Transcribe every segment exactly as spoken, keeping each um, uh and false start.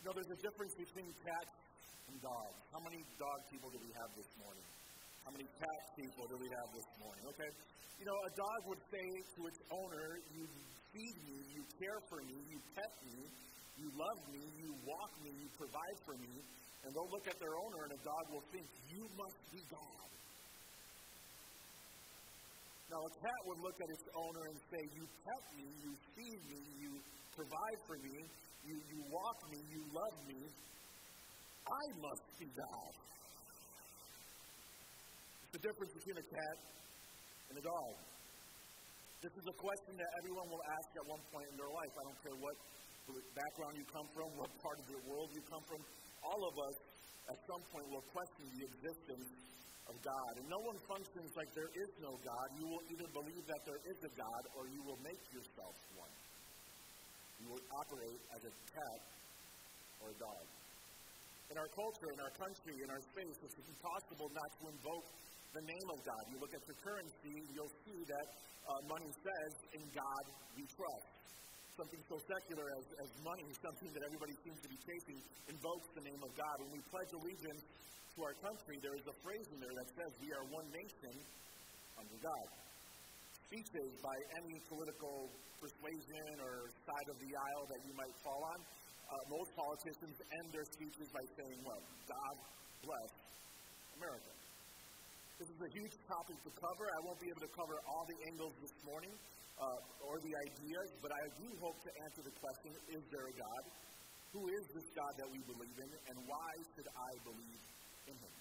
You know, there's a difference between cats and dogs. How many dog people do we have this morning? How many cat people do we have this morning? Okay. You know, a dog would say to its owner, you feed me, you care for me, you pet me, you love me, you walk me, you provide for me. And they'll look at their owner and a dog will think, you must be God. Now, a cat would look at its owner and say, you pet me, you feed me, you provide for me, you, you walk me, you love me. I must be God. It's the difference between a cat and a dog. This is a question that everyone will ask at one point in their life. I don't care what background you come from, what part of the world you come from. All of us, at some point, will question the existence of God. And no one functions like there is no God. You will either believe that there is a God or you will make yourself one. You will operate as a cat or a dog. In our culture, in our country, in our space, it's impossible not to invoke the name of God. You look at the currency, you'll see that uh, money says, in God we trust. Something so secular as, as money, something that everybody seems to be chasing, invokes the name of God. When we pledge allegiance to our country, there is a phrase in there that says, we are one nation under God. Speeches by any political persuasion or side of the aisle that you might fall on, uh, most politicians end their speeches by saying, what? God bless America. This is a huge topic to cover. I won't be able to cover all the angles this morning uh, or the ideas, but I do hope to answer the question, is there a God? Who is this God that we believe in, and why should I believe in him?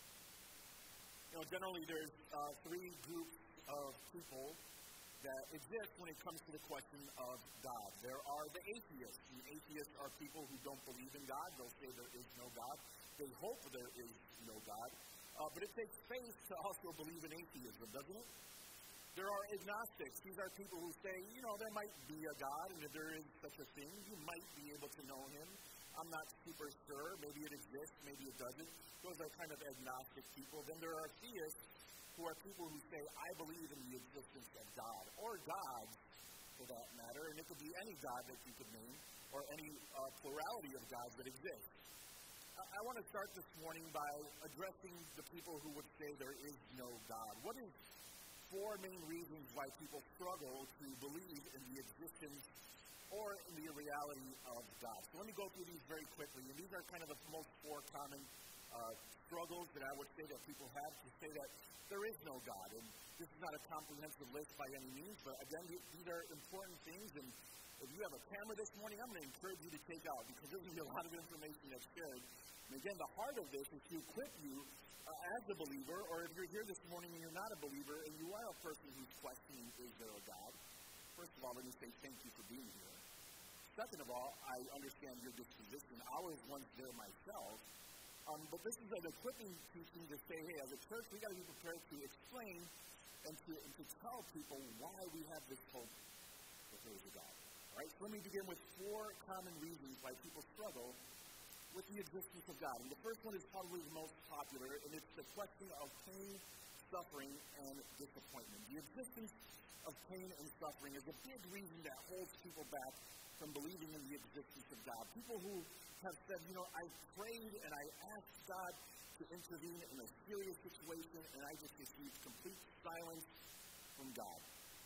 You know, generally there's uh, three groups of people that exist when it comes to the question of God. There are the atheists. The atheists are people who don't believe in God. They'll say there is no God. They hope there is no God. Uh, but it takes faith to also believe in atheism, doesn't it? There are agnostics. These are people who say, you know, there might be a God, and if there is such a thing, you might be able to know him. I'm not super sure. Maybe it exists, maybe it doesn't. Those are kind of agnostic people. Then there are theists, who are people who say, I believe in the existence of God, or gods, for that matter, and it could be any God that you could name, or any uh, plurality of gods that exist. I, I want to start this morning by addressing the people who would say there is no God. What is four main reasons why people struggle to believe in the existence or in the reality of God? So let me go through these very quickly, and these are kind of the most four common uh, struggles that I would say that people have to say that there is no God. And this is not a comprehensive list by any means, but again, these are important things. And if you have a camera this morning, I'm going to encourage you to take out, because there's going to be a lot of information that's shared. And again, the heart of this is to equip you uh, as a believer, or if you're here this morning and you're not a believer, and you are a person who's questioning, is there a God? First of all, let me say thank you for being here. Second of all, I understand your disposition. I was once there myself. Um, but this is an equipping teaching to say, hey, as a church, we've got to be prepared to explain and to, and to tell people why we have this hope that there is a God. All right, so let me begin with four common reasons why people struggle with the existence of God. And the first one is probably the most popular, and it's the question of pain, suffering, and disappointment. The existence of pain and suffering is a big reason that holds people back from believing in the existence of God. People who have said, you know, I prayed and I asked God to intervene in a serious situation, and I just received complete silence from God.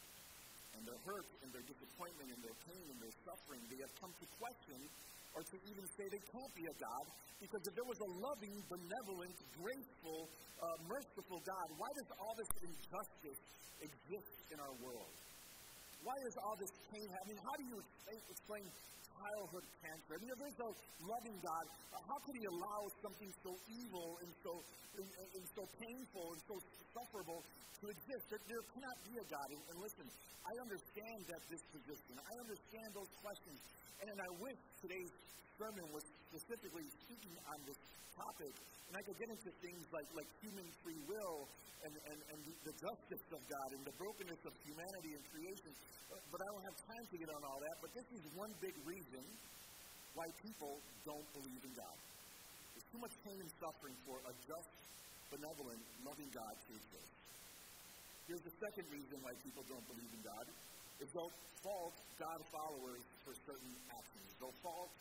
And their hurt and their disappointment and their pain and their suffering, they have come to question or to even say they can't be a God, because if there was a loving, benevolent, graceful, uh, merciful God, why does all this injustice exist in our world? Why is all this pain happening? How do you explain childhood cancer? I mean, if there's a loving God, uh, how could he allow something so evil and so and, and so painful and so sufferable to exist? There, there cannot be a God. And, and listen, I understand that disposition. I understand those questions. And I wish today's sermon was specifically speaking on this topic. And I could get into things like, like human free will and, and, and the justice of God and the brokenness of humanity and creation. But I don't have time to get on all that. But this is one big reason why people don't believe in God. There's too much pain and suffering for a just, benevolent, loving God to exist. Here's the second reason why people don't believe in God, is they'll fault God followers for certain actions. They'll fault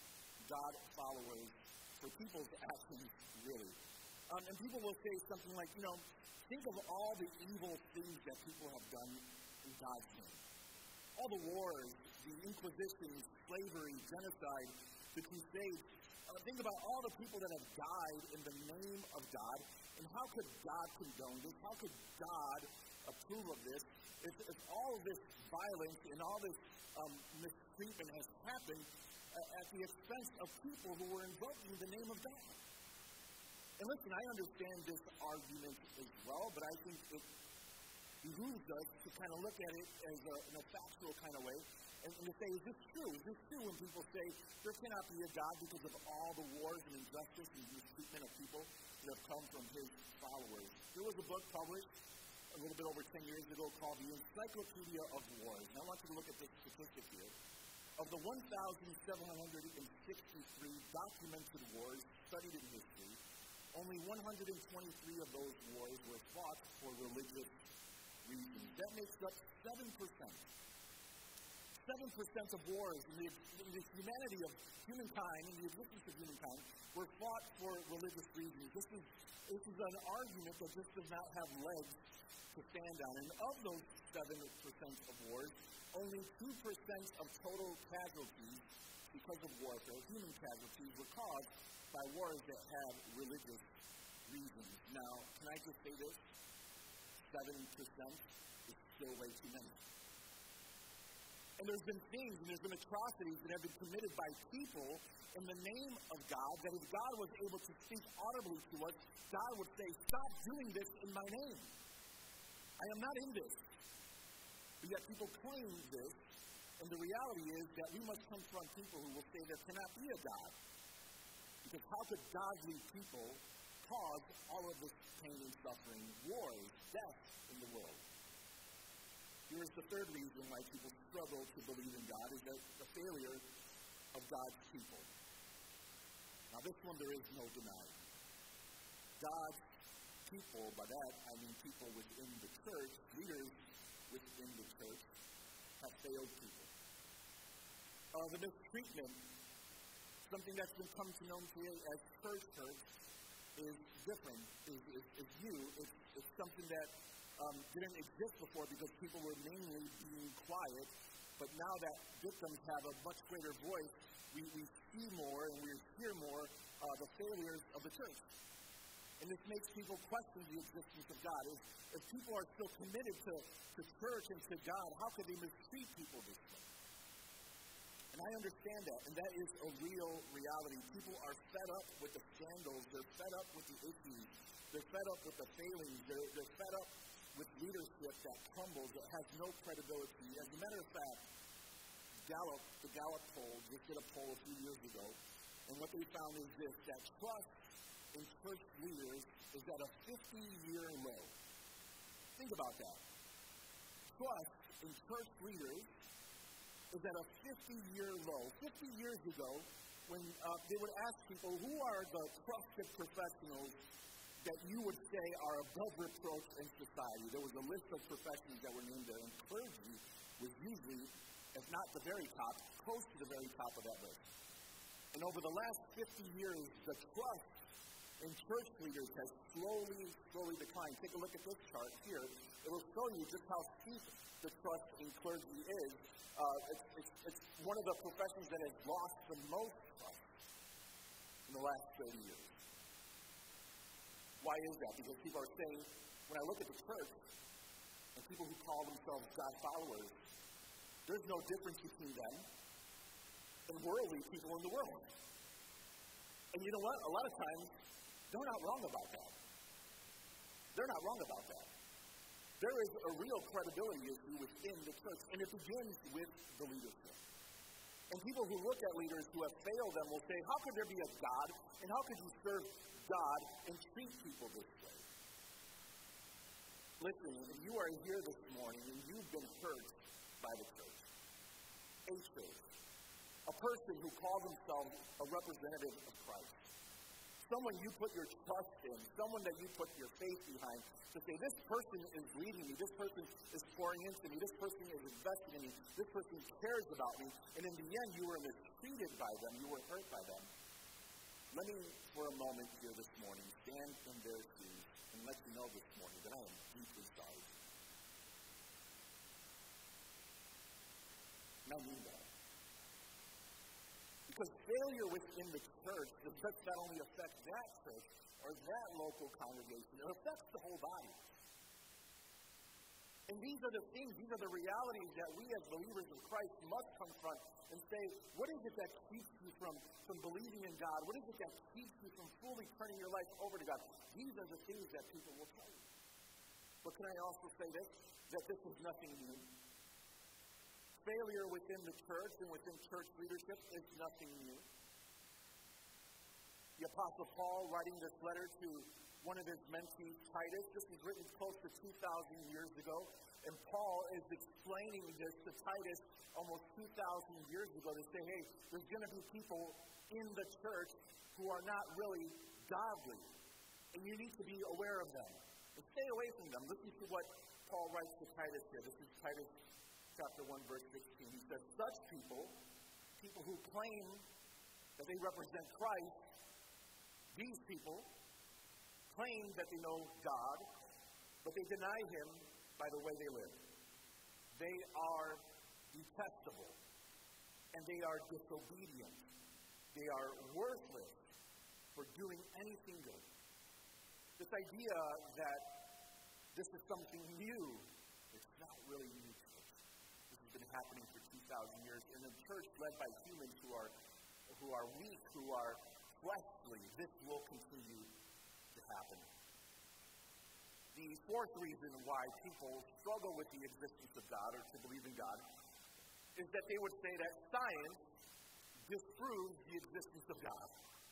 God followers for people's actions, really. Um, and people will say something like, you know, think of all the evil things that people have done in God's name. All the wars, the Inquisition, slavery, genocide, the Crusades. Uh, think about all the people that have died in the name of God. And how could God condone this? How could God approve of this? If, if all of this violence and all this um, mistreatment has happened uh, at the expense of people who were invoking the name of God. And listen, I understand this argument as well, but I think it behooves us to kind of look at it as a, in a factual kind of way and, and to say, is this true? Is this true when people say there cannot be a God because of all the wars and injustice and mistreatment of people that have come from his followers? There was a book published a little bit over ten years ago called The Encyclopedia of Wars. And I want you to look at this statistic here. Of the one thousand seven hundred sixty-three documented wars studied in history, only one hundred twenty-three of those wars were fought for religious reasons. That makes up seven percent. seven percent of wars in the, in the humanity of humankind, in the existence of humankind, were fought for religious reasons. This is, this is an argument that just does not have legs to stand on. And of those seven percent of wars, only two percent of total casualties because of warfare, human casualties, were caused by wars that had religious reasons. Now, can I just say this? seven percent is still way too many. And there's been things and there's been atrocities that have been committed by people in the name of God, that if God was able to speak audibly to us, God would say, stop doing this in my name. I am not in this. But yet people claim this, and the reality is that we must confront people who will say there cannot be a God. Because how could godly people cause all of this pain and suffering, wars, death in the world? Here's the third reason why people struggle to believe in God, is that the failure of God's people. Now this one there is no denying. God's people, by that I mean people within the church, leaders within the church, have failed people. Uh, the mistreatment, something that's been come to know today as church hurt, is different, is, is, is new. It's, it's something that um, didn't exist before because people were mainly being quiet, but now that victims have a much greater voice, we, we see more and we hear more uh, the failures of the church. And this makes people question the existence of God. If, if people are still committed to, to church and to God, how could they mistreat people this way? And I understand that, and that is a real reality. People are fed up with the scandals. They're fed up with the issues. They're fed up with the failings. They're, they're fed up with leadership that crumbles, that has no credibility. As a matter of fact, Gallup, the Gallup poll, just did a poll a few years ago, and what they found is this, that trust in church leaders is at a fifty-year low. Think about that. Trust in church leaders is at a fifty-year low. fifty years ago, when uh, they would ask people, who are the trusted professionals that you would say are above reproach in society? There was a list of professions that were named there, and clergy was usually, if not the very top, close to the very top of that list. And over the last fifty years, the trust in church leaders has slowly, slowly declined. Take a look at this chart here. It will show you just how steep the trust in clergy is. Uh, it's, it's, it's one of the professions that has lost the most trust in the last thirty years. Why is that? Because people are saying, when I look at the church, and people who call themselves God followers, there's no difference between them and worldly people in the world. And you know what? A lot of times, they're not wrong about that. They're not wrong about that. There is a real credibility issue within the church, and it begins with the leadership. And people who look at leaders who have failed them will say, how could there be a God, and how could you serve God and treat people this way? Listen, if you are here this morning and you've been hurt by the church, a church, a person who calls himself a representative of Christ, someone you put your trust in, someone that you put your faith behind, to say, this person is leading me, this person is pouring into me, this person is investing in me, this person cares about me, and in the end, you were mistreated by them, you were hurt by them. Let me, for a moment here this morning, stand in their shoes and let you know this morning that I am deeply sorry. And I mean that. Because failure within the church does not only affect that church or that local congregation, it affects the whole body. And these are the things, these are the realities that we as believers of Christ must confront and say, what is it that keeps you from, from believing in God? What is it that keeps you from fully turning your life over to God? These are the things that people will tell you. But can I also say this? That this is nothing new. Failure within the church and within church leadership is nothing new. The Apostle Paul, writing this letter to one of his mentees, Titus, this was written close to two thousand years ago, and Paul is explaining this to Titus almost two thousand years ago to say, hey, there's going to be people in the church who are not really godly, and you need to be aware of them. And stay away from them. Listen to what Paul writes to Titus here. This is Titus chapter one, verse sixteen. He says, such people, people who claim that they represent Christ, these people claim that they know God, but they deny Him by the way they live. They are detestable, and they are disobedient. They are worthless for doing anything good. This idea that this is something new, it's not really new to us. This has been happening for two thousand years in a church led by humans who are who are weak, who are fleshly. This will continue to happen. The fourth reason why people struggle with the existence of God or to believe in God is that they would say that science disproves the existence of God.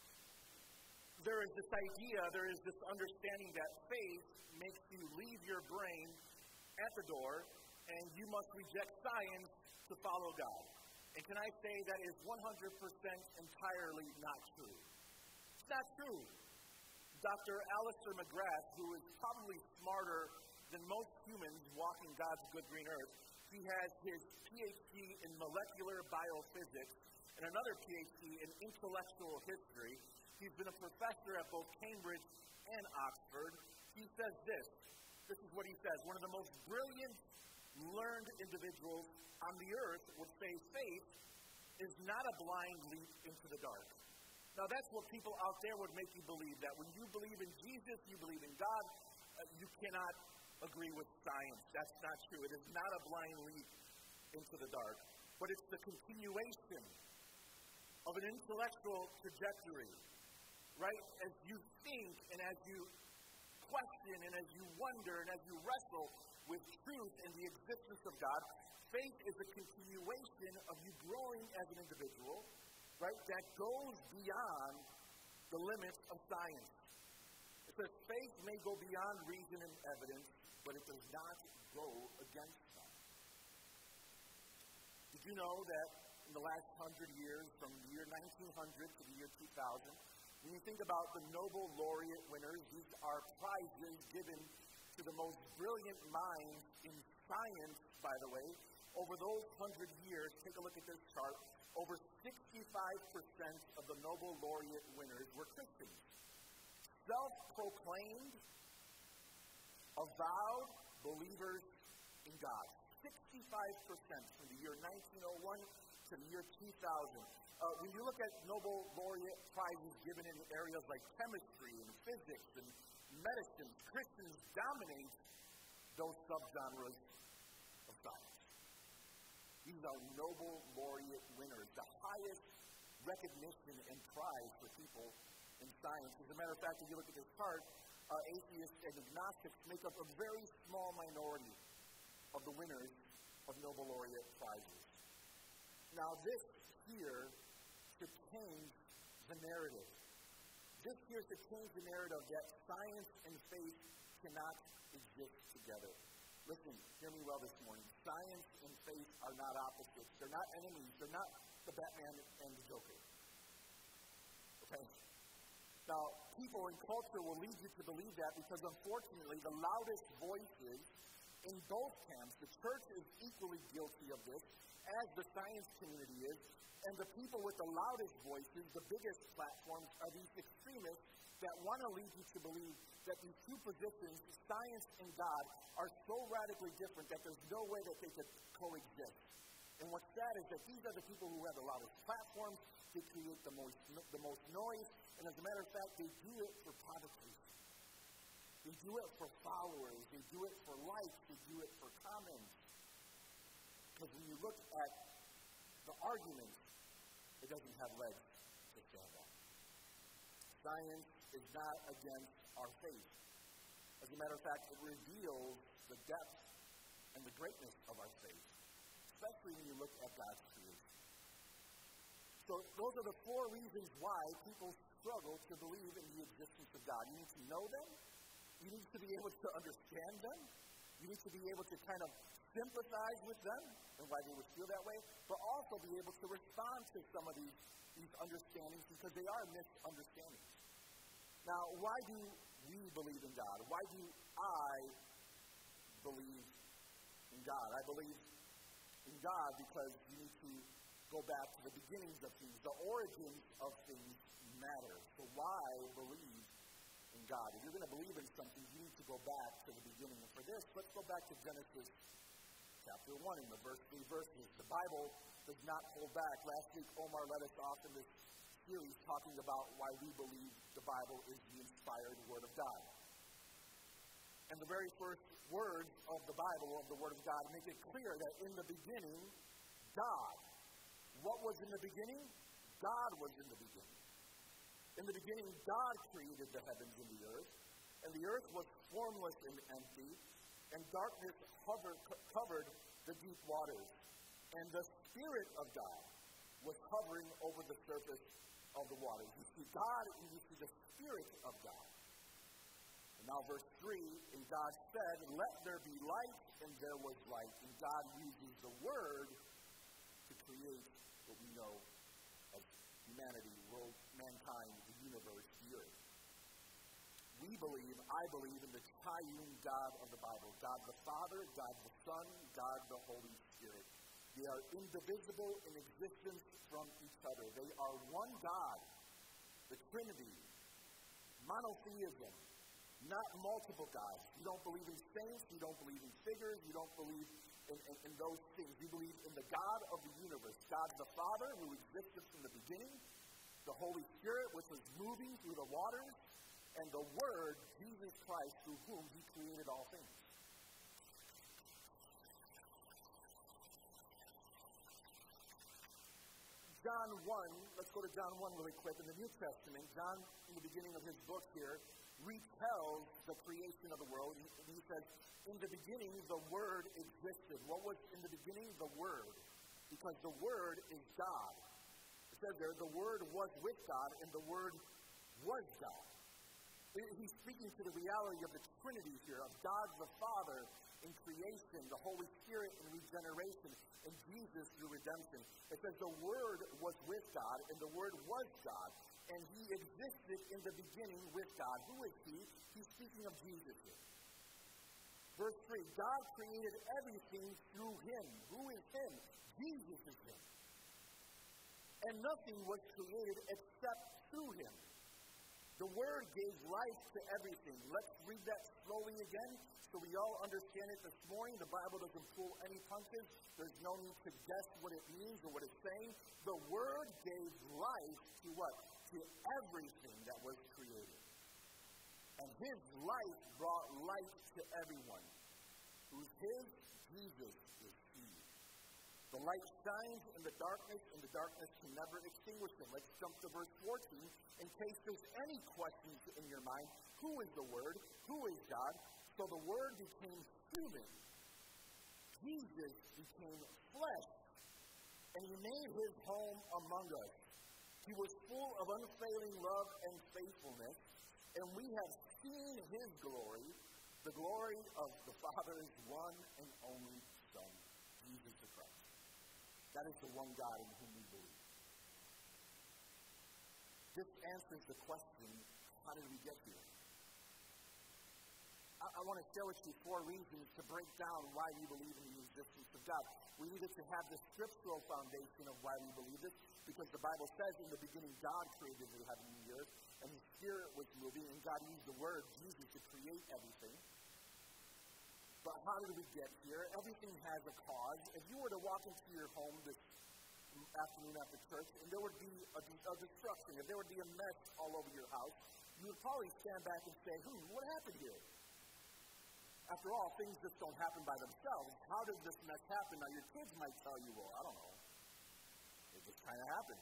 There is this idea, there is this understanding that faith makes you leave your brain at the door and you must reject science to follow God. And can I say that is one hundred percent entirely not true? It's not true. Doctor Alistair McGrath, who is probably smarter than most humans walking God's good green earth, he has his P H D in molecular biophysics and another P H D in intellectual history. He's been a professor at both Cambridge and Oxford. He says this. This is what he says. One of the most brilliant, learned individuals on the earth would say faith is not a blind leap into the dark. Now, that's what people out there would make you believe, that when you believe in Jesus, you believe in God, uh, you cannot agree with science. That's not true. It is not a blind leap into the dark, but it's the continuation of an intellectual trajectory, right? As you think and as you question and as you wonder and as you wrestle with truth and the existence of God, faith is a continuation of you growing as an individual, right, that goes beyond the limits of science. It says faith may go beyond reason and evidence, but it does not go against them. Did you know that in the last hundred years, from the year nineteen hundred to the year two thousand, when you think about the Nobel laureate winners, these are prizes given to the most brilliant minds in science, by the way. Over those hundred years, take a look at this chart, over sixty-five percent of the Nobel laureate winners were Christians. Self-proclaimed, avowed believers in God. sixty-five percent from the year nineteen oh one to the year two thousand. Uh, when you look at Nobel laureate prizes given in areas like chemistry and physics and medicine, Christians dominate those subgenres of science. These are Nobel laureate winners, the highest recognition and prize for people in science. As a matter of fact, if you look at this chart, uh, atheists and agnostics make up a very small minority of the winners of Nobel laureate prizes. Now, this here should change the narrative. This here should change the narrative that science and faith cannot exist together. Listen, hear me well this morning. Science and faith are not opposites. They're not enemies. They're not the Batman and the Joker. Okay? Now, people and culture will lead you to believe that because, unfortunately, the loudest voices in both camps, the church is equally guilty of this, as the science community is, and the people with the loudest voices, the biggest platforms, are these extremists that want to lead you to believe that these two positions, science and God, are so radically different that there's no way that they could coexist. And what's sad is that these are the people who have the loudest platforms, they create the most, the most noise, and as a matter of fact, they do it for provocation. They do it for followers, they do it for likes, they do it for comments. Because when you look at the arguments, it doesn't have legs to stand on. Science is not against our faith. As a matter of fact, it reveals the depth and the greatness of our faith, especially when you look at God's creation. So those are the four reasons why people struggle to believe in the existence of God. You need to know them. You need to be able to understand them. You need to be able to kind of sympathize with them and why they would feel that way, but also be able to respond to some of these, these understandings because they are misunderstandings. Now, why do we believe in God? Why do I believe in God? I believe in God because you need to go back to the beginnings of things. The origins of things matter. So why believe in God? If you're going to believe in something, you need to go back to the beginning. And for this, let's go back to Genesis chapter one in the first three verses. The Bible does not hold back. Last week, Omar led us off in this series talking about why we believe the Bible is the inspired Word of God. And the very first words of the Bible, of the Word of God, make it clear that in the beginning, God. What was in the beginning? God was in the beginning. In the beginning, God created the heavens and the earth, and the earth was formless and empty, and darkness hovered, covered the deep waters. And the Spirit of God was hovering over the surface of the waters. You see God and you see the Spirit of God. And now verse three, and God said, let there be light, and there was light. And God uses the Word to create what we know as humanity, world, mankind, the universe, the earth. We believe, I believe, in the triune God of the Bible. God the Father, God the Son, God the Holy Spirit. They are indivisible in existence from each other. They are one God, the Trinity, monotheism, not multiple gods. You don't believe in saints, you don't believe in figures, you don't believe in, in, in those things. You believe in the God of the universe, God the Father, who existed from the beginning, the Holy Spirit, which was moving through the waters, and the Word, Jesus Christ, through whom He created all things. John one, let's go to John one really quick. In the New Testament, John, in the beginning of his book here, retells the creation of the world. And he says, in the beginning, the Word existed. What was in the beginning? The Word. Because the Word is God. It says there, the Word was with God, and the Word was God. He's speaking to the reality of the Trinity here, of God the Father in creation, the Holy Spirit in regeneration, and Jesus through redemption. It says the Word was with God, and the Word was God, and He existed in the beginning with God. Who is He? He's speaking of Jesus here. Verse three, God created everything through Him. Who is Him? Jesus is Him. And nothing was created except through Him. The Word gave life to everything. Let's read that slowly again so we all understand it this morning. The Bible doesn't pull any punches. There's no need to guess what it means or what it's saying. The Word gave life to what? To everything that was created. And His life brought light to everyone. Who's His? Jesus is He. The light shines in the darkness, and the darkness can never extinguish it. Let's jump to verse fourteen. In case there's any questions in your mind, who is the Word? Who is God? So the Word became human. Jesus became flesh, and He made His home among us. He was full of unfailing love and faithfulness, and we have seen His glory, the glory of the Father's one and only Son, Jesus the Christ. That is the one God in whom we believe. This answers the question, how did we get here? I, I want to share with you four reasons to break down why we believe in the existence of God. We needed to have the scriptural foundation of why we believe it, because the Bible says in the beginning God created the heaven and the earth, and His Spirit was moving, and God used the word, Jesus, to create everything. But how did we get here? Everything has a cause. If you were to walk into your home this afternoon after church, and there would be a, a destruction, if there would be a mess all over your house, you would probably stand back and say, hmm, what happened here? After all, things just don't happen by themselves. How did this mess happen? Now, your kids might tell you, well, I don't know. It just kind of happened.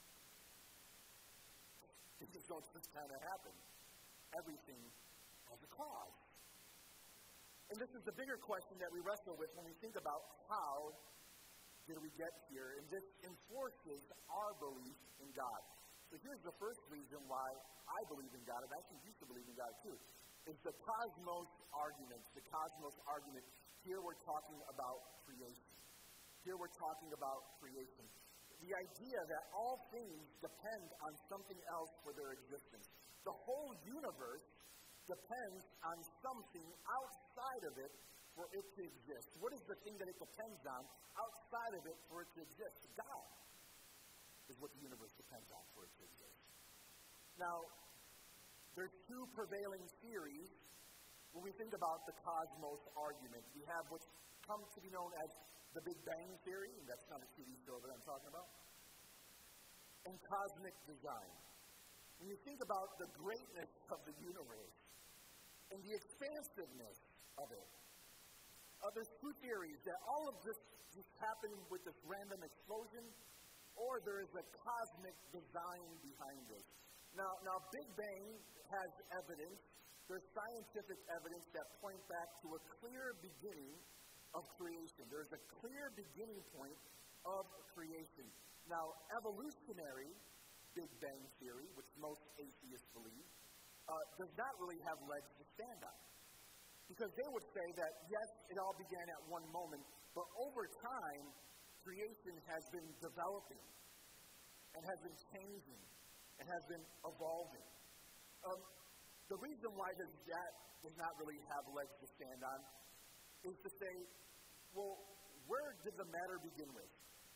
Things don't just kind of happen. Everything has a cause. And this is the bigger question that we wrestle with when we think about how did we get here, and this enforces our belief in God. So here's the first reason why I believe in God, and I think you should believe in God too. It's the cosmos argument. The cosmos argument. Here we're talking about creation. Here we're talking about creation. The idea that all things depend on something else for their existence. The whole universe depends on something outside of it for it to exist. What is the thing that it depends on outside of it for it to exist? God is what the universe depends on for it to exist. Now, there's two prevailing theories when we think about the cosmos argument. We have what's come to be known as the Big Bang Theory, and that's not a T V show that I'm talking about, and cosmic design. When you think about the greatness of the universe and the expansiveness of it, uh, there's two theories, that all of this just happened with this random explosion, or there is a cosmic design behind it. Now, now, Big Bang has evidence. There's scientific evidence that point back to a clear beginning of creation. There's a clear beginning point of creation. Now, evolutionary Big Bang theory, which most atheists believe, uh, does not really have legs to stand on. Because they would say that, yes, it all began at one moment, but over time, creation has been developing and has been changing and has been evolving. Um, the reason why that does not really have legs to stand on is to say, well, where did the matter begin with?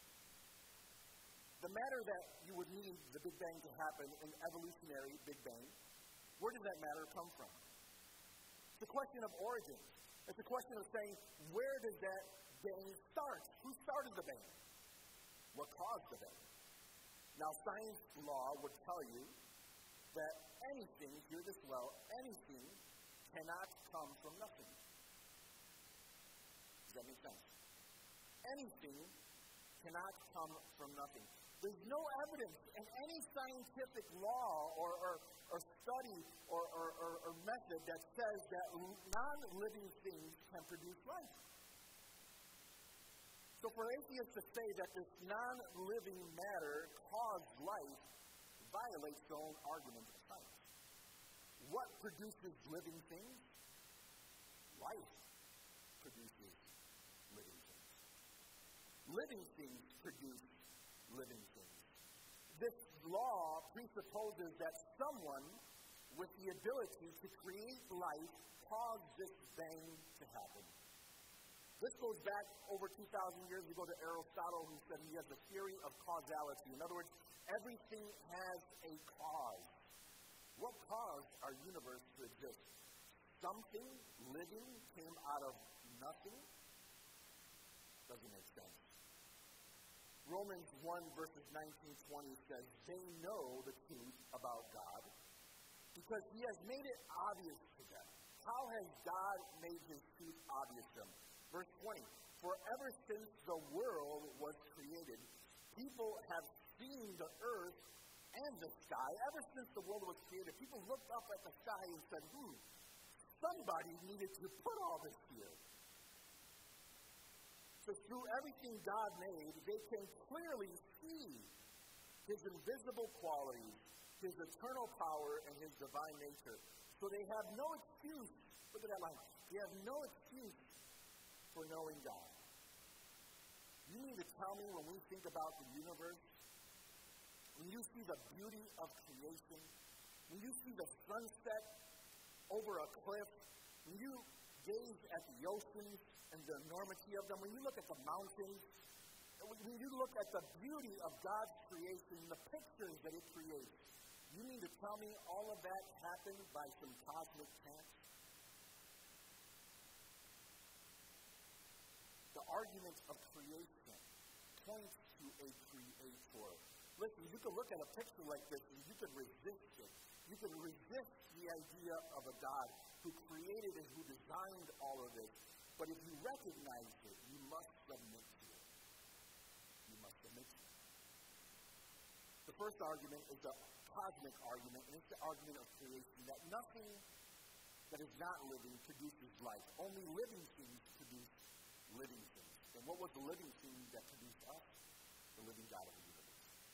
The matter that you would need the Big Bang to happen, an evolutionary Big Bang, where did that matter come from? It's a question of origin. It's a question of saying, where did that bang start? Who started the bang? What caused the bang? Now, science law would tell you that anything, hear this well, anything cannot come from nothing. Does that make sense? Anything cannot come from nothing. There's no evidence in any scientific law or, or, or study or, or, or, or method that says that non-living things can produce life. So for atheists to say that this non-living matter caused life violates their own argument of science. What produces living things? Life produces living things. Living things produce living things. This law presupposes that someone with the ability to create life caused this thing to happen. This goes back over two thousand years. We go to Aristotle, who said he has a theory of causality. In other words, everything has a cause. What caused our universe to exist? Something living came out of nothing? Doesn't make sense. Romans one verses nineteen to twenty says, they know the truth about God because he has made it obvious to them. How has God made his truth obvious to them? Verse twenty, for ever since the world was created, people have seen the earth and the sky. Ever since the world was created, people looked up at the sky and said, hmm, somebody needed to put all this here. So through everything God made, they can clearly see his invisible qualities, his eternal power, and his divine nature. So they have no excuse. Look at that line. They have no excuse for knowing God. You mean to tell me when we think about the universe, when you see the beauty of creation, when you see the sunset over a cliff, when you gaze at the oceans and the enormity of them, when you look at the mountains, when you look at the beauty of God's creation, the pictures that it creates, you mean to tell me all of that happened by some cosmic chance? The argument of creation points to a creator. Listen, you could look at a picture like this and you could resist it. You could resist the idea of a God who created and who designed all of this. But if you recognize it, you must submit to it. You must submit to it. The first argument is the cosmic argument, and it's the argument of creation, that nothing that is not living produces life. Only living things produce living things. And what was the living thing that produced us? The living God of the universe.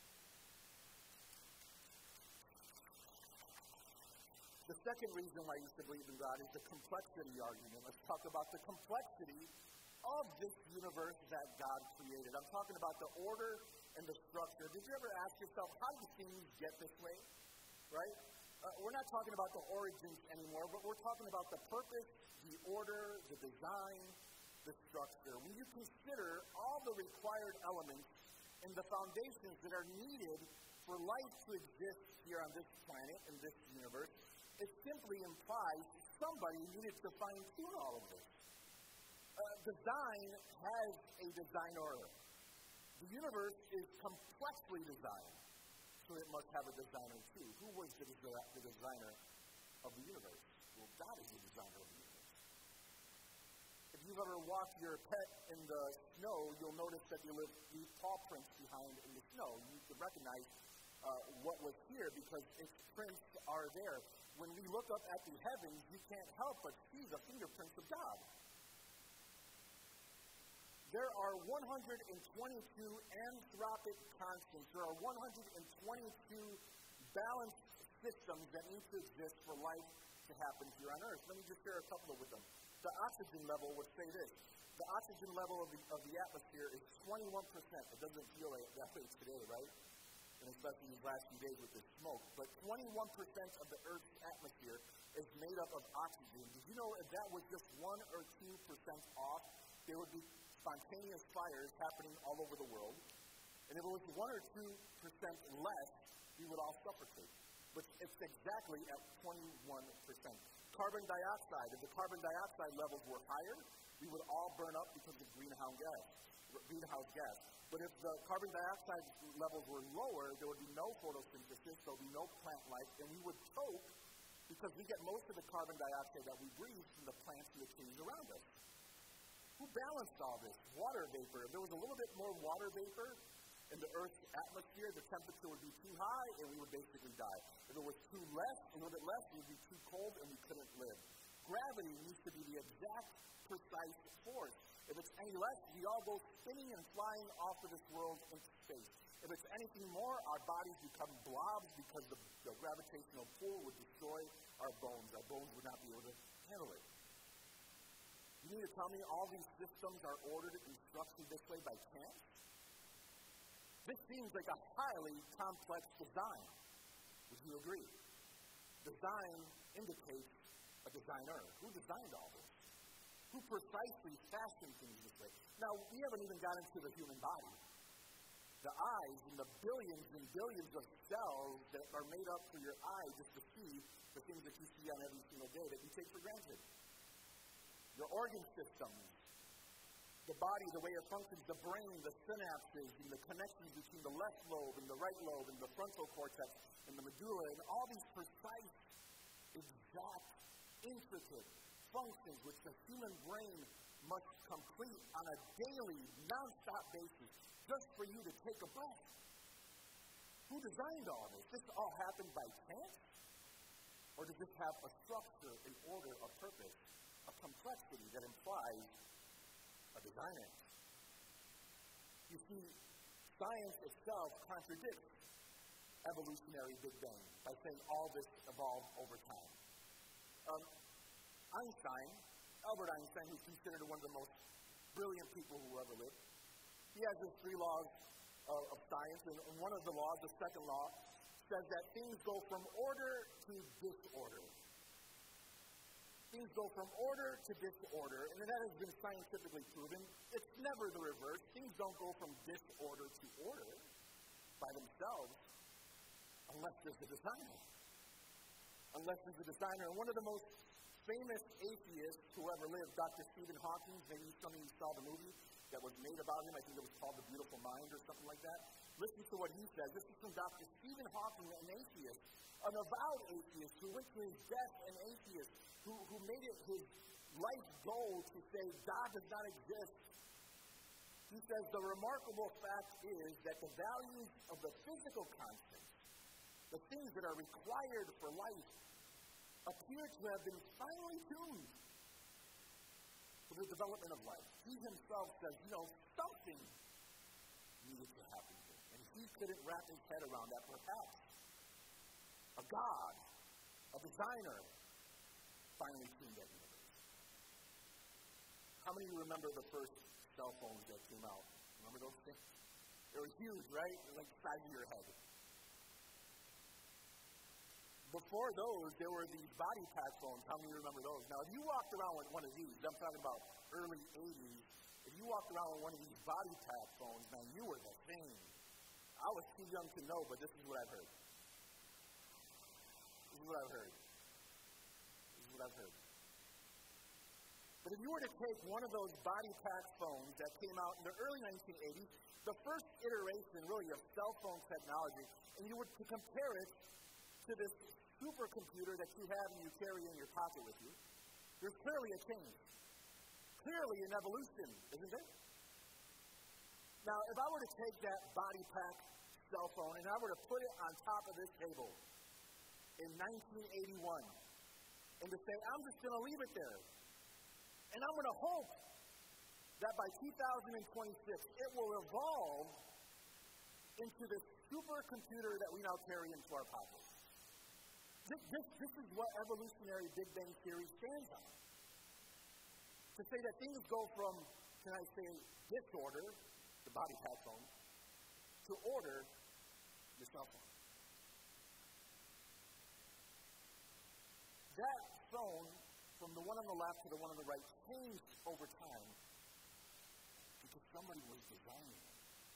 The second reason why you should believe in God is the complexity argument. Let's talk about the complexity of this universe that God created. I'm talking about the order and the structure. Did you ever ask yourself, how did things get this way? Right? Uh, we're not talking about the origins anymore, but we're talking about the purpose, the order, the design, the structure. When you consider all the required elements and the foundations that are needed for life to exist here on this planet, in this universe, it simply implies somebody needed to fine-tune all of this. Uh, design has a designer. The universe is complexly designed, so it must have a designer too. Who was the, the designer of the universe? Well, God is the designer of the universe. If you've ever walked your pet in the snow, you'll notice that you leave paw prints behind in the snow. You can recognize uh, what was here because its prints are there. When we look up at the heavens, you can't help but see the fingerprints of God. There are one hundred twenty-two anthropic constants. There are one hundred twenty-two balanced systems that need to exist for life to happen here on Earth. Let me just share a couple with them. The oxygen level would say this. The oxygen level of the, of the atmosphere is twenty-one percent. It doesn't feel like that way today, right? And especially these last few days with the smoke. But twenty-one percent of the Earth's atmosphere is made up of oxygen. Did you know if that was just one or two percent off, there would be spontaneous fires happening all over the world? And if it was one or two percent less, we would all suffocate. But it's exactly at twenty-one percent. Carbon dioxide, if the carbon dioxide levels were higher, we would all burn up because of greenhouse gas. Greenhouse gas. But if the carbon dioxide levels were lower, there would be no photosynthesis, there would be no plant life, and we would choke because we get most of the carbon dioxide that we breathe from the plants and the trees around us. Who balanced all this? Water vapor. If there was a little bit more water vapor in the Earth's atmosphere, the temperature would be too high and we would basically die. If it was too less, a little bit less, it would be too cold and we couldn't live. Gravity needs to be the exact precise force. If it's any less, we all go spinning and flying off of this world into space. If it's anything more, our bodies become blobs because the, the gravitational pull would destroy our bones. Our bones would not be able to handle it. You mean to tell me all these systems are ordered and structured this way by chance? This seems like a highly complex design. Would you agree? Design indicates a designer. Who designed all this? Who precisely fashioned things this way? Now, we haven't even gotten to the human body. The eyes and the billions and billions of cells that are made up for your eye just to see the things that you see on every single day that you take for granted. Your organ systems, the body, the way it functions, the brain, the synapses, and the connections between the left lobe and the right lobe and the frontal cortex and the medulla, and all these precise, exact, intricate functions which the human brain must complete on a daily, non-stop basis just for you to take a breath. Who designed all this? This all happened by chance? Or does this have a structure, an order, a purpose, a complexity that implies a designer? You see, science itself contradicts evolutionary Big Bang by saying all this evolved over time. Um, Einstein, Albert Einstein, who's considered one of the most brilliant people who ever lived, he has his three laws of, of science, and, and one of the laws, the second law, says that things go from order to disorder. Things go from order to disorder, and that has been scientifically proven. It's never the reverse. Things don't go from disorder to order by themselves unless there's a designer. Unless there's a designer. And one of the most famous atheists who ever lived, Doctor Stephen Hawking, maybe some of you saw the movie that was made about him. I think it was called The Beautiful Mind or something like that. Listen to what he says. This is from Doctor Stephen Hawking, an atheist, an avowed atheist who went to his death an atheist, who, who made it his life goal to say God does not exist. He says the remarkable fact is that the values of the physical constants, the things that are required for life, appear to have been finely tuned for the development of life. He himself says, you know, something needed to happen here. And he couldn't wrap his head around that. Perhaps a God, a designer, finally tuned that universe. How many of you remember the first cell phones that came out? Remember those things? They were huge, right? Like the size of your head. Before those, there were these body pack phones. How many of you remember those? Now, if you walked around with one of these, I'm talking about early eighties, if you walked around with one of these body pack phones, man, you were the thing. I was too young to know, but this is what I've heard. This is what I've heard. This is what I've heard. But if you were to take one of those body pack phones that came out in the early nineteen eighties, the first iteration, really, of cell phone technology, and you were to compare it to this supercomputer that you have and you carry in your pocket with you, there's clearly a change. Clearly an evolution, isn't there? Now, if I were to take that body pack cell phone and I were to put it on top of this table in nineteen eighty-one and to say, I'm just going to leave it there, and I'm going to hope that by two thousand twenty-six it will evolve into this supercomputer that we now carry into our pockets. This, this, this is what evolutionary Big Bang Theory stands on. To say that things go from, can I say, disorder, the body pack phone, to order, the cell phone. That phone, from the one on the left to the one on the right, changed over time because somebody was designing it.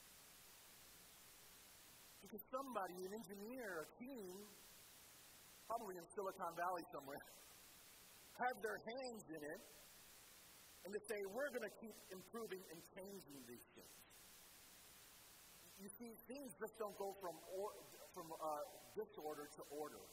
Because somebody, an engineer, a team, probably in Silicon Valley somewhere, had their hands in it, and to say, we're going to keep improving and changing these things. You see, things just don't go from or, from uh, disorder to order.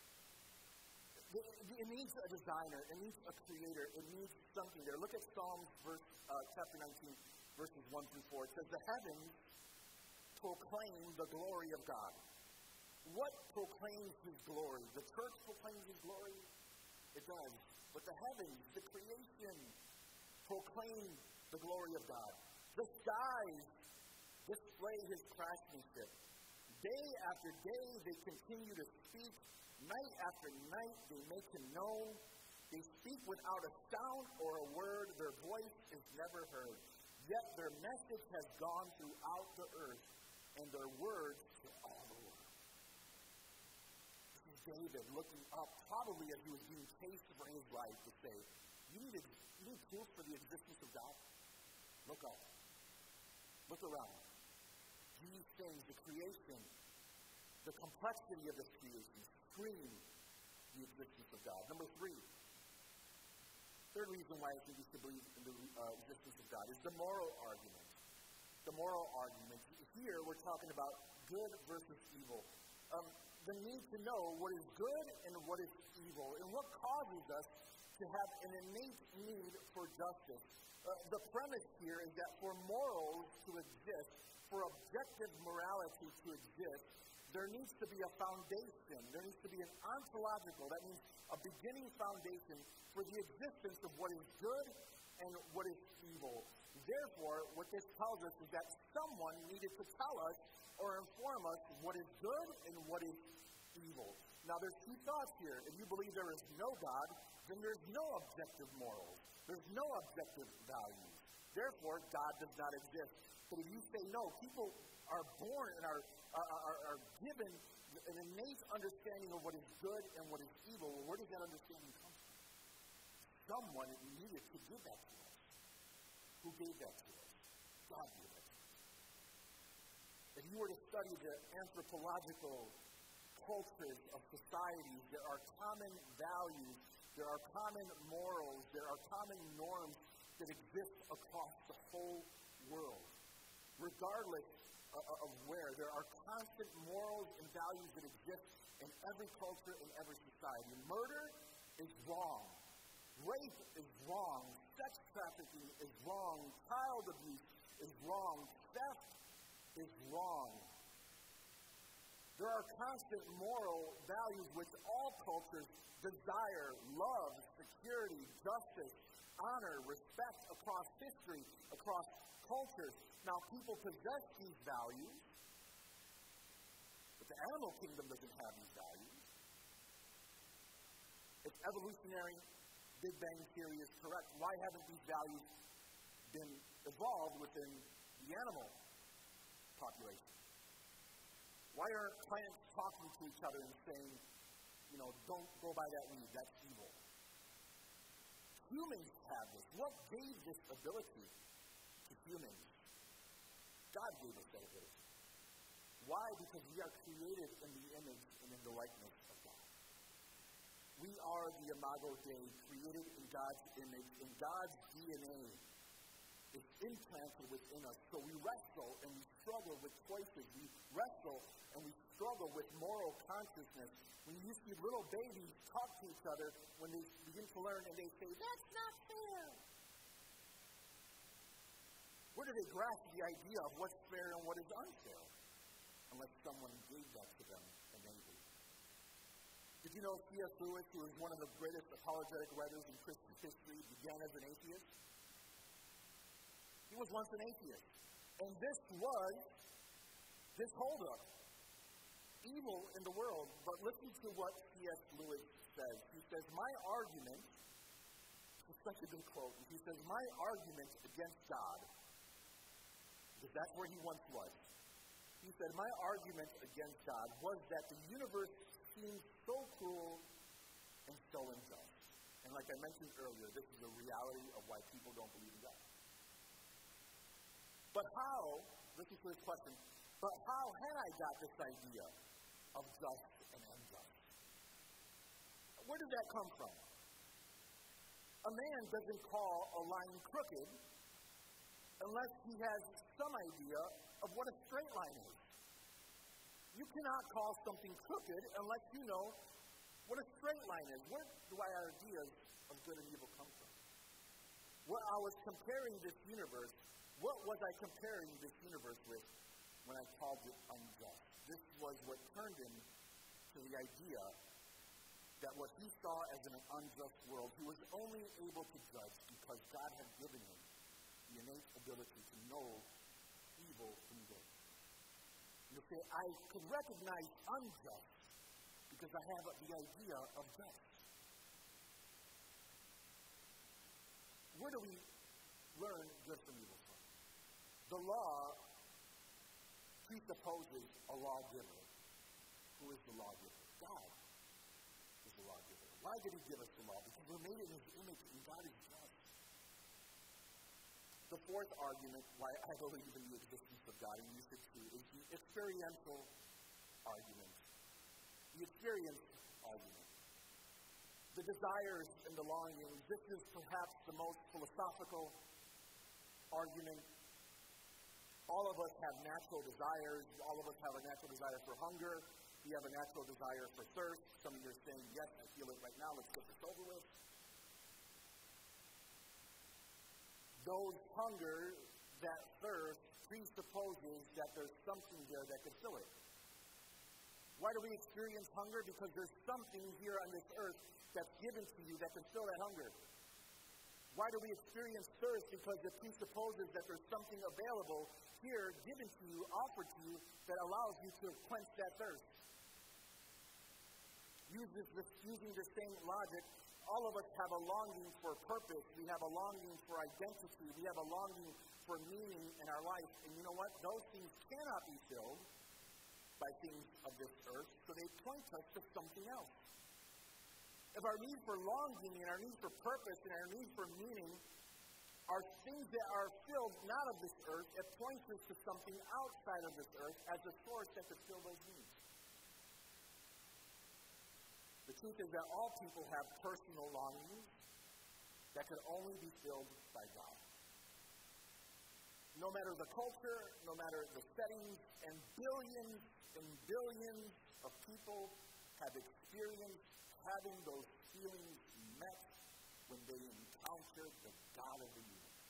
It, it needs a designer. It needs a creator. It needs something there. Look at Psalms verse, uh, chapter nineteen, verses one through four. It says, the heavens proclaim the glory of God. What proclaims his glory? The church proclaims his glory? It does. But the heavens, the creation, proclaim the glory of God. The skies display his craftsmanship. Day after day, they continue to speak. Night after night, they make him known. They speak without a sound or a word. Their voice is never heard. Yet their message has gone throughout the earth, and their words to all the world. This is David looking up, probably as he was being chased for his life, to say, you need, a, you need proof for the existence of God? Look up. Look around. These things, the creation, the complexity of this creation, scream the existence of God. Number three, third reason why I think we should believe in the uh, existence of God is the moral argument. The moral argument. Here we're talking about good versus evil. Um, the need to know what is good and what is evil, and what causes us to have an innate need for justice. Uh, the premise here is that for morals to exist, for objective morality to exist, there needs to be a foundation. There needs to be an ontological, that means a beginning foundation for the existence of what is good and what is evil. Therefore, what this tells us is that someone needed to tell us or inform us what is good and what is evil. Now, there's two thoughts here. If you believe there is no God, then there's no objective morals. There's no objective values. Therefore, God does not exist. But if you say no, people are born and are, are, are, are given an innate understanding of what is good and what is evil. Well, where does that understanding come from? Someone needed to give that to us. Who gave that to us? God gave that to us. If you were to study the anthropological cultures of societies, there are common values, there are common morals, there are common norms that exist across the whole world. Regardless of where, there are constant morals and values that exist in every culture, in every society. Murder is wrong. Rape is wrong. Sex trafficking is wrong. Child abuse is wrong. Theft is wrong. There are constant moral values which all cultures desire: love, security, justice, honor, respect across history, across cultures. Now, people possess these values, but the animal kingdom doesn't have these values. If evolutionary Big Bang theory is correct, why haven't these values been evolved within the animal population? Why aren't plants talking to each other and saying, you know, don't go by that weed, that's evil? Humans have this. What gave this ability to humans? God gave us that ability. Why? Because we are created in the image and in the likeness of God. We are the Imago Dei, created in God's image, and God's D N A is implanted within us. So we wrestle and we struggle with choices. We wrestle and we struggle with moral consciousness. When you see little babies talk to each other, when they begin to learn and they say, "That's not fair." Where do they grasp the idea of what's fair and what is unfair? Unless someone gave that to them innately. Did you know C S Lewis, who was one of the greatest apologetic writers in Christian history, began as an atheist? He was once an atheist. And this was his holdup. Evil in the world. But listen to what C S Lewis says. He says, my argument, it's such a good quote, he says, my argument against God, because that's where he once was. He said, my argument against God was that the universe seems so cruel and so unjust. And like I mentioned earlier, this is the reality of why people don't believe in God. But how, listen to this question, but how had I got this idea of just and unjust? Where did that come from? A man doesn't call a line crooked unless he has some idea of what a straight line is. You cannot call something crooked unless you know what a straight line is. Where do our ideas of good and evil come from? What I was comparing this universe, what was I comparing this universe with when I called it unjust? This was what turned him to the idea that what he saw as an unjust world, he was only able to judge because God had given him the innate ability to know evil from good. You say, I could recognize unjust because I have the idea of just. Where do we learn good from evil from? The law presupposes a lawgiver. Who is the lawgiver? God is the lawgiver. Why did he give us the law? Because we're made in his image and God is just. The fourth argument why I believe in the existence of God, and you should too, is the experiential argument. The experience argument. The desires and the longings. This is perhaps the most philosophical argument. All of us have natural desires. All of us have a natural desire for hunger. We have a natural desire for thirst. Some of you are saying, yes, I feel it right now. Let's get this over with. Those hunger, that thirst, presupposes that there's something there that can fill it. Why do we experience hunger? Because there's something here on this earth that's given to you that can fill that hunger. Why do we experience thirst? Because it presupposes that there's something available here, given to you, offered to you, that allows you to quench that thirst. Uses this, using the same logic, all of us have a longing for purpose. We have a longing for identity. We have a longing for meaning in our life. And you know what? Those things cannot be filled by things of this earth, so they point us to something else. If our need for longing and our need for purpose and our need for meaning are things that are filled not of this earth, it points us to something outside of this earth as a source that could fill those needs. The truth is that all people have personal longings that could only be filled by God. No matter the culture, no matter the settings, and billions and billions of people have experienced having those feelings met when they encounter the God of the universe.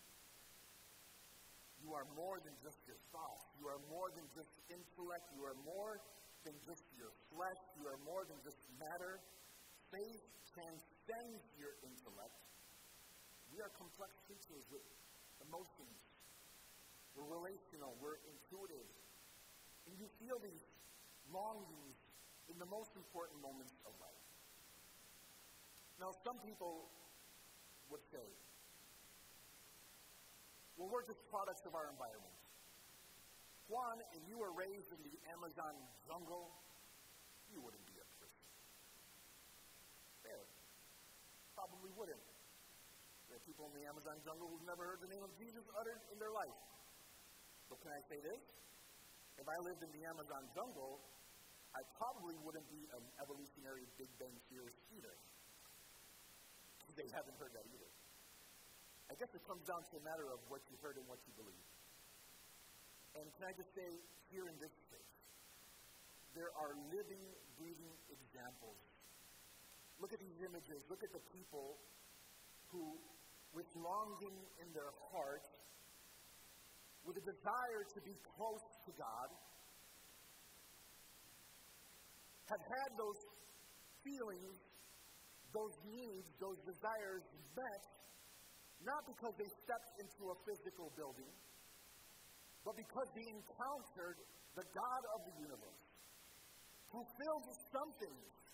You are more than just your thoughts. You are more than just intellect. You are more than just your flesh. You are more than just matter. Faith transcends your intellect. We are complex creatures with emotions. We're relational. We're intuitive. And you feel these longings in the most important moments of life. Now, some people would say, well, we're just products of our environment. Juan, if you were raised in the Amazon jungle, you wouldn't be a Christian. Fair. Probably wouldn't. There are people in the Amazon jungle who've never heard the name of Jesus uttered in their life. But can I say this? If I lived in the Amazon jungle, I probably wouldn't be an evolutionary Big Bang theorist either. They haven't heard that either. I guess it comes down to a matter of what you heard and what you believe. And can I just say, here in this case, there are living, breathing examples. Look at these images. Look at the people who, with longing in their heart, with a desire to be close to God, have had those feelings, those needs, those desires met, not because they stepped into a physical building, but because they encountered the God of the universe, who filled something.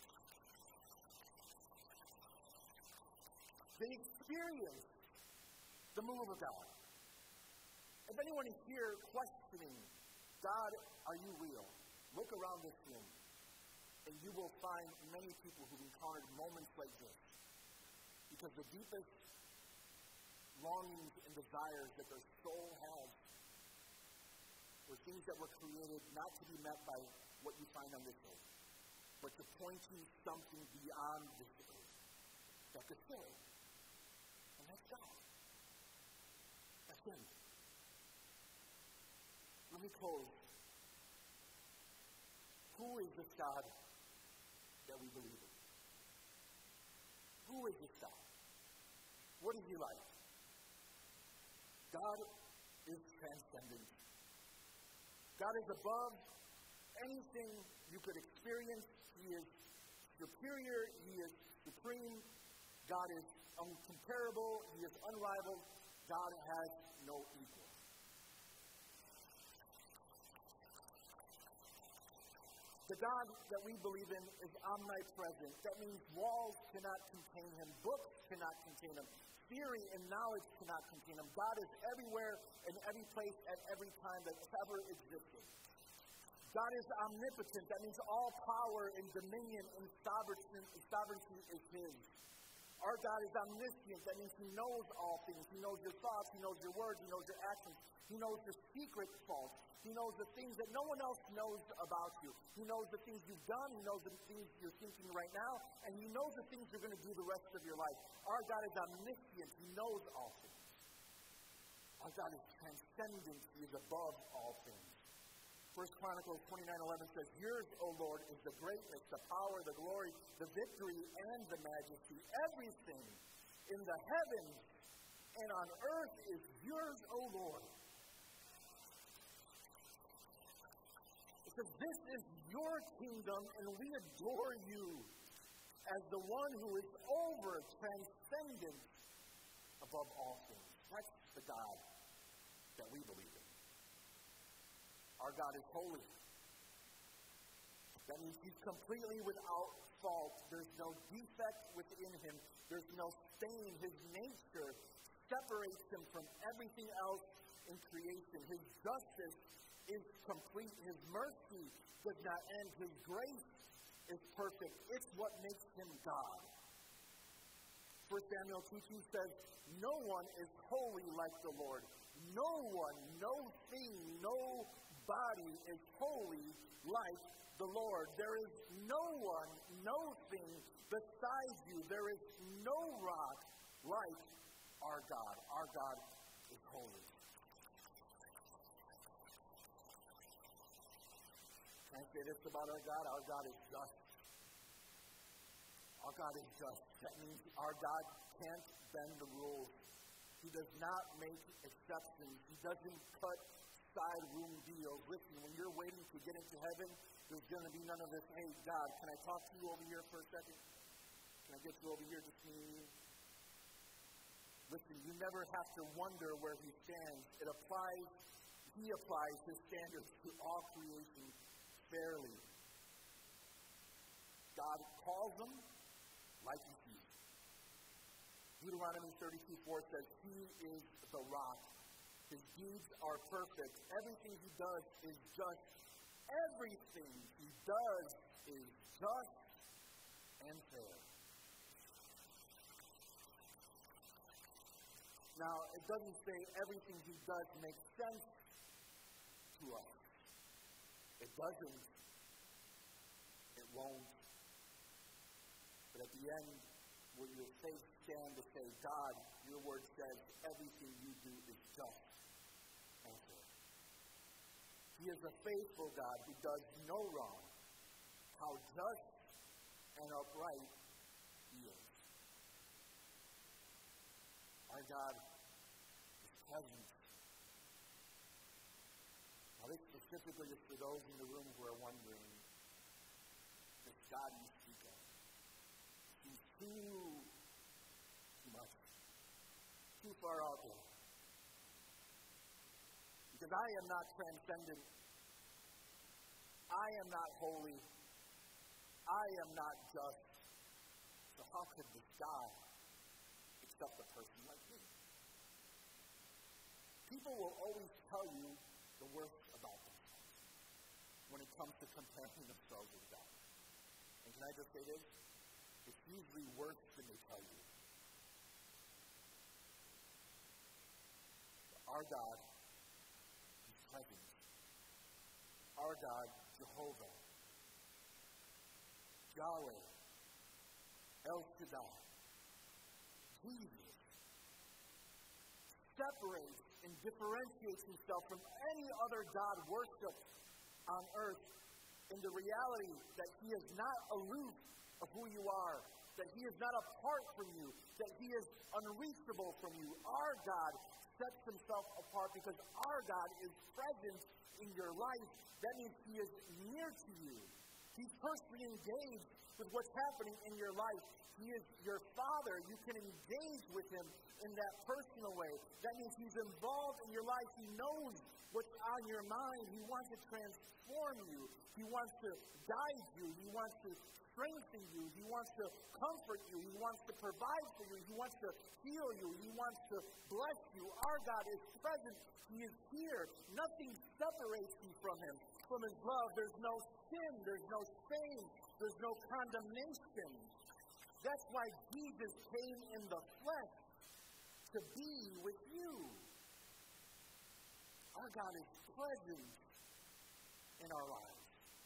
They experienced the move of God. If anyone is here questioning, God, are you real? Look around this room, and you will find many people who've encountered moments like this. Because the deepest longings and desires that their soul has were things that were created not to be met by what you find on this earth, but to point to something beyond this earth that could fill it. And that's God. That's Him. Let me close. Who is this God that we believe in? Who is this God? What is He like? God is transcendent. God is above anything you could experience. He is superior. He is supreme. God is incomparable. He is unrivaled. God has no equal. The God that we believe in is omnipresent. That means walls cannot contain Him. Books cannot contain Him. Theory and knowledge cannot contain Him. God is everywhere, in every place, at every time that has ever existed. God is omnipotent. That means all power and dominion and sovereignty is His. Our God is omniscient. That means He knows all things. He knows your thoughts. He knows your words. He knows your actions. He knows your secret faults. He knows the things that no one else knows about you. He knows the things you've done. He knows the things you're thinking right now. And He knows the things you're going to do the rest of your life. Our God is omniscient. He knows all things. Our God is transcendent. He is above all things. First Chronicles twenty-nine eleven says, Yours, O Lord, is the greatness, the power, the glory, the victory, and the majesty. Everything in the heavens and on earth is Yours, O Lord. It says, This is Your kingdom, and we adore You as the one who is over, transcendent above all things. That's the God that we believe in. Our God is holy. That means He's completely without fault. There's no defect within Him. There's no stain. His nature separates Him from everything else in creation. His justice is complete. His mercy does not end. His grace is perfect. It's what makes him God. First Samuel two two says, no one is holy like the Lord. No one, no thing, no body is holy like the Lord. There is no one, no thing besides you. There is no rock like our God. Our God is holy. Can I say this about our God? Our God is just. Our God is just. That means our God can't bend the rules. He does not make exceptions. He doesn't cut side room deals. Listen, when you're waiting to get into heaven, there's going to be none of this, hey, God, can I talk to you over here for a second? Can I get you over here just me and you? Listen, you never have to wonder where he stands. It applies, he applies his standards to all creation fairly. God calls them like he sees. Deuteronomy thirty-two four says, he is the rock. His deeds are perfect. Everything he does is just. Everything he does is just and fair. Now, it doesn't say everything he does makes sense to us. It doesn't. It won't. But at the end, will your faith stand to say, God, your word says everything you do is just and fair. He is a faithful God who does no wrong. How just and upright he is. Our God is present. Now this specifically is for those in the room who are wondering, this God you speak of, he's too, too much, too far out there. Because I am not transcendent. I am not holy. I am not just. So how could this God accept a person like me? People will always tell you the worst about themselves when it comes to comparing themselves with God. And can I just say this? It's usually worse than they tell you. Our God, presence. Our God, Jehovah, Yahweh, El Shaddai, Jesus, separates and differentiates himself from any other God worshipped on earth in the reality that he is not aloof of who you are, that he is not apart from you, that he is unreachable from you. Our God sets himself apart because our God is present in your life. That means he is near to you. He's personally engaged with what's happening in your life. He is your Father. You can engage with him in that personal way. That means he's involved in your life. He knows what's on your mind. He wants to transform you. He wants to guide you. He wants to strengthen you. He wants to comfort you. He wants to provide for you. He wants to heal you. He wants to bless you. Our God is present. He is here. Nothing separates you from him, from his love. There's no sin. There's no shame. There's no condemnation. That's why Jesus came in the flesh to be with you. Our God is present in our lives.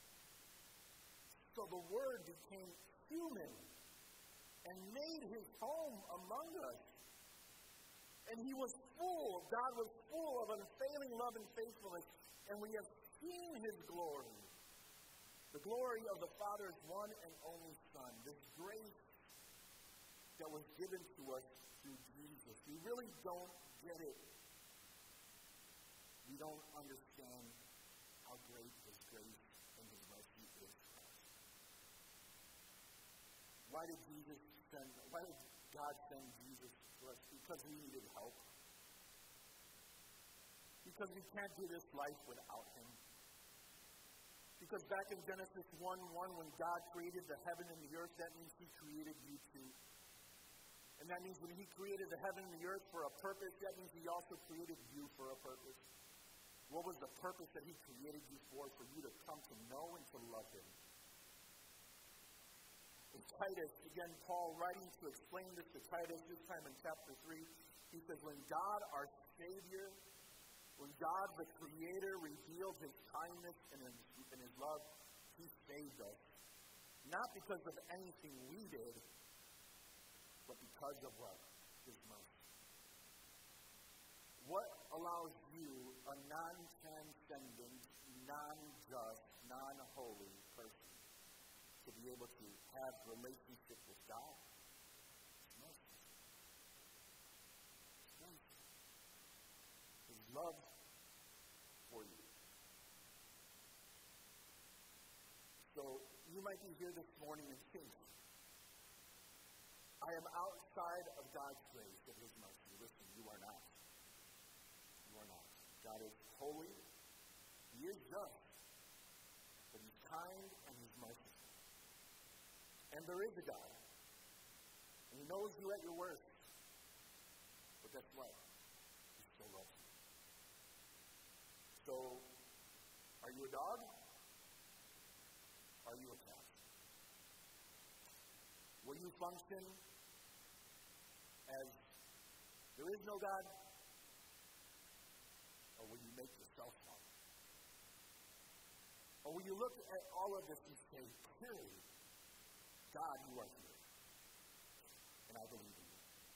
So the Word became human and made his home among us. And he was full, God was full of unfailing love and faithfulness. And we have seen his glory. The glory of the Father's one and only Son. This grace that was given to us through Jesus. We really don't get it. We don't understand how great his grace and his mercy is for us. Why did Jesus send, why did God send Jesus to us? Because we needed help. Because we can't do this life without him. Because back in Genesis one one, when God created the heaven and the earth, that means he created you too. And that means when he created the heaven and the earth for a purpose, that means he also created you for a purpose. What was the purpose that he created you for, for you to come to know and to love him? In Titus, again, Paul writing to explain this to Titus, this time in chapter three, he says, when God, our Savior, when God, the Creator, revealed his kindness and his, and his love, he saved us. Not because of anything we did, but because of what? His mercy. What allows you, a non-transcendent, non-just, non-holy person, to be able to have relationship with God? His mercy. His mercy. His love for you. So, you might be here this morning and think, I am outside of God's grace, of his mercy. Listen, you are not. You are not. God is holy. He is just. But he's kind and he's merciful. And there is a God. And he knows you at your worst. But guess what? He still loves you. So, are you a dog? Are you a cat? Will you function as there is no God? Or will you make yourself one? Or will you look at all of this and say, clearly, God, you are here. And I believe